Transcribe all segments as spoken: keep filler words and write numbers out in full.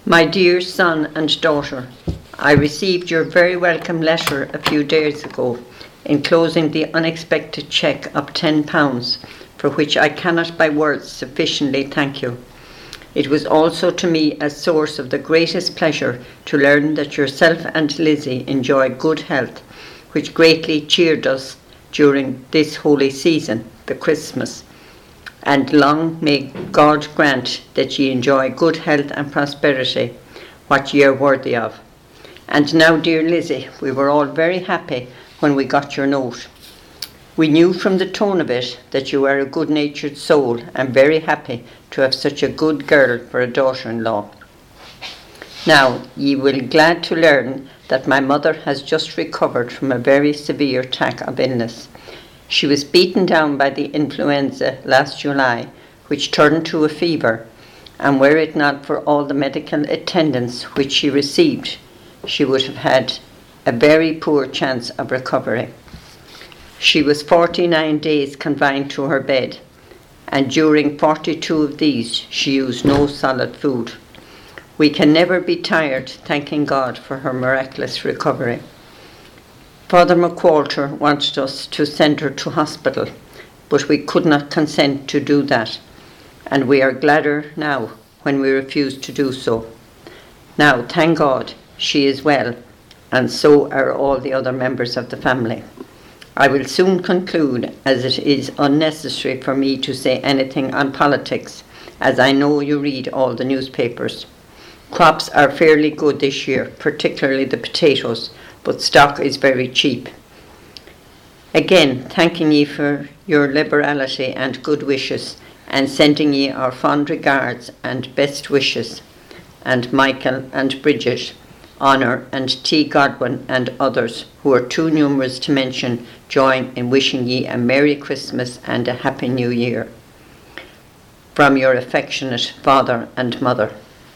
My dear son and daughter, I received your very welcome letter a few days ago enclosing the unexpected cheque of ten pounds, for which I cannot by words sufficiently thank you. It was also to me a source of the greatest pleasure to learn that yourself and Lizzie enjoy good health, which greatly cheered us during this holy season, the Christmas. And long may God grant that ye enjoy good health and prosperity, what ye are worthy of. And now, dear Lizzie, we were all very happy when we got your note. We knew from the tone of it that you are a good-natured soul and very happy to have such a good girl for a daughter-in-law. Now, ye will be glad to learn that my mother has just recovered from a very severe attack of illness. She was beaten down by the influenza last July, which turned to a fever, and were it not for all the medical attendance which she received, she would have had a very poor chance of recovery. She was forty-nine days confined to her bed, and during forty-two of these she used no solid food. We can never be tired thanking God for her miraculous recovery. Father McWalter wanted us to send her to hospital, but we could not consent to do that, and we are gladder now when we refused to do so. Now, thank God, she is well, and so are all the other members of the family. I will soon conclude, as it is unnecessary for me to say anything on politics, as I know you read all the newspapers. Crops are fairly good this year, particularly the potatoes, but stock is very cheap. Again, thanking ye for your liberality and good wishes, and sending ye our fond regards and best wishes, and Michael and Bridget, Honor and T. Godwin and others, who are too numerous to mention, join in wishing ye a Merry Christmas and a Happy New Year. From your affectionate father and mother.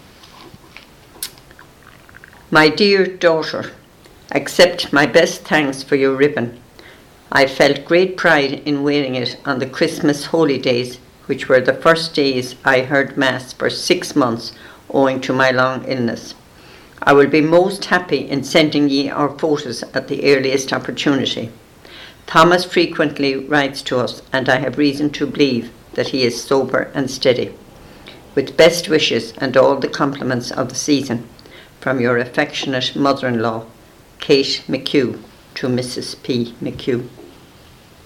My dear daughter, accept my best thanks for your ribbon. I felt great pride in wearing it on the Christmas holy days, which were the first days I heard Mass for six months owing to my long illness. I will be most happy in sending ye our photos at the earliest opportunity. Thomas frequently writes to us, and I have reason to believe that he is sober and steady. With best wishes and all the compliments of the season, from your affectionate mother-in-law, Kate McHugh, to Missus P. McHugh.